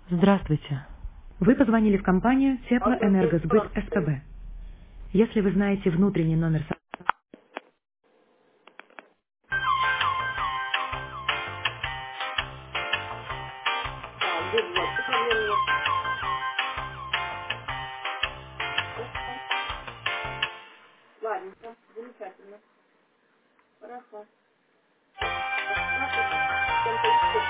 Здравствуйте. Вы позвонили в компанию Теплоэнергосбыт СПБ. Если вы знаете внутренний номер... А, где вообще проблем нет? Хорошо. Ладненько, замечательно. Хорошо. Здравствуйте. Чем-то еще?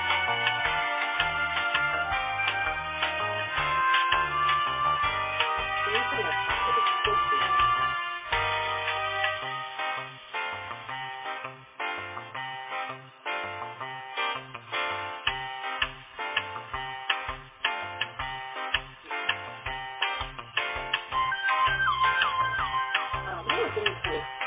Непонятно. Что-то такое. А, ну это неплохо.